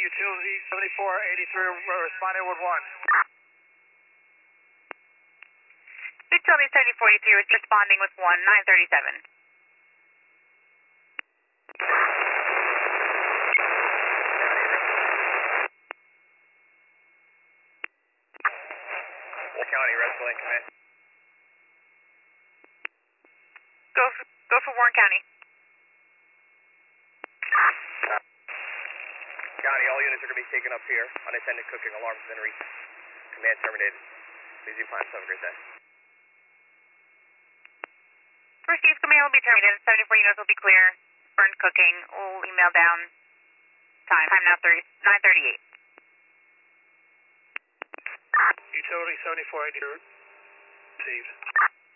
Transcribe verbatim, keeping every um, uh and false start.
Utility seventy-four eighty-three responding with one. Utility seventy-four eighty-three was responding with one, nine thirty-seven. County, Wrestling Command. Go for, go for Warren County. County, all units are going to be taken up here. Unattended cooking alarms been reached. Command terminated. Please be fine. Have a great day. Received, command will be terminated. seventy-four units will be clear. Burned cooking. We'll email down time. Time now nine thirty-eight. Utility seventy-four eighty-three received.